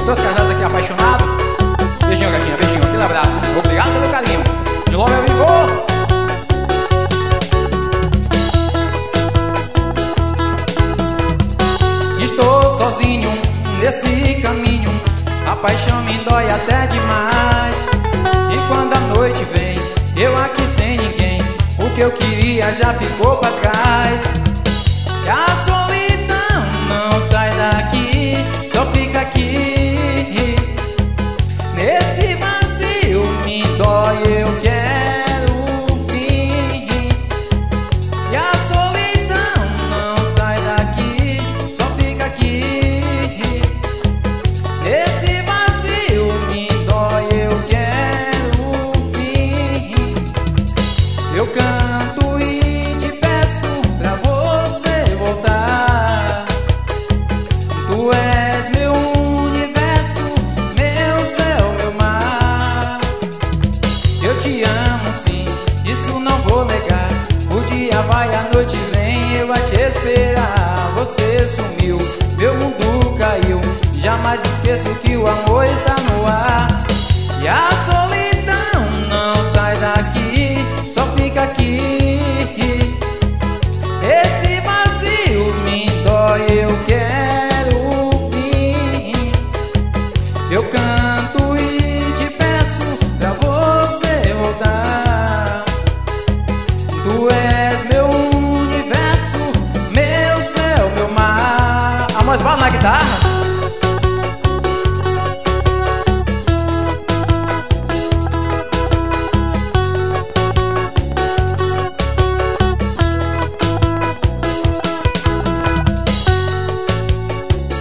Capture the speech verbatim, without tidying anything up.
Dois casais aqui apaixonados. Beijinho, gatinha, beijinho, aquele abraço. Obrigado pelo carinho. De novo, meu amigo. Estou sozinho nesse caminho, a paixão me dói até demais. E quando a noite vem, eu aqui sem ninguém, o que eu queria já ficou pra trás. E a solidão não sai daqui, só fica aqui. Nesse vazio me dói, eu quero um fim. E a solidão não sai daqui, só fica aqui. Nesse vazio me dói, eu quero um fim. Eu canto e te peço pra você voltar. Tu és meu universo, meu céu, meu mar. Eu te amo sim, isso não vou negar. O dia vai, a noite vem, eu a te esperar. Você sumiu, meu mundo caiu, jamais esqueço que o amor está no ar. E a solidão não sai daqui, só fica aqui. Esse vazio me dói, eu quero o fim. Eu canto e te peço pra você voltar. Tu és meu universo, meu céu, meu mar. A voz bala na guitarra.